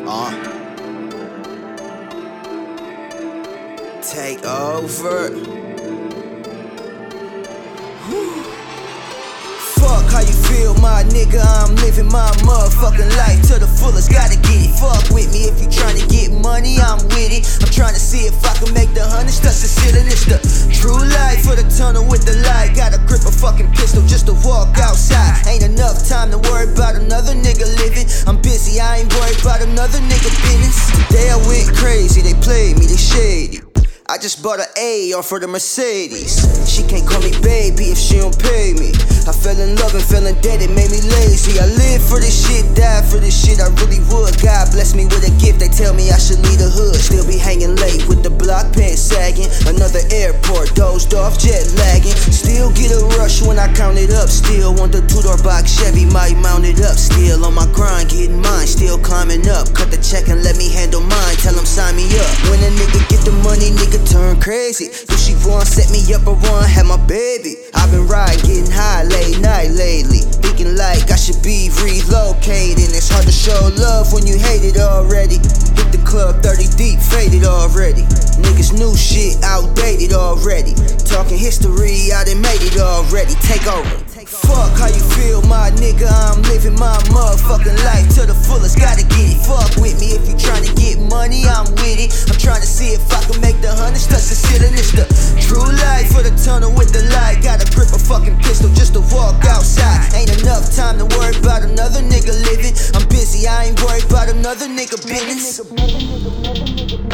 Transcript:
Take over. Fuck how you feel, my nigga. I'm living my motherfucking life to the fullest. Gotta get it. Fuck with me if you tryna get money, I'm with it. I'm tryna see if I can make the hundreds touch the ceiling. It's the true life for the tunnel with the light. Gotta grip a fucking pistol just to walk outside. Ain't enough time to worry about another nigga living. I'm busy, I ain't worried about another nigga business. Today I went crazy, they played me, they shady. I just bought an A off for the Mercedes. She can't call me baby if she don't pay me. I fell in love and fell in debt, it made me lazy. I live for this shit, die for this shit, I really would. God bless me with a gift, they tell me I should leave the hood. Still be hanging late with the block pants sagging. Another airport, dozed off, jet lagging. Still get a rush when I count it up. Still want the two-door box Chevy, might mount it up. Still on my grind, getting mine, still climbing up. Cut the check and let me handle mine, tell them sign me up. When a nigga get the money, nigga turn crazy. Do she want set me up or want have my baby? I've been riding, getting high late night lately, thinking like I should be relocating. It's hard to show love when you hate it already. Hit the club 30 deep, faded already. Niggas new shit, outdated already. Talking history, I done made it already. Take over. Fuck how you feel, my nigga. I'm living my motherfucking life to the fullest. Gotta get it. Fuck with me if you tryna get money, I'm with it. I'm tryna see if I can make the hundreds touch the ceiling. It's the true life for the tunnel with the light. Gotta grip a fucking pistol just to walk outside. Ain't enough time to worry about another nigga living. I'm busy, I ain't worried about another nigga business.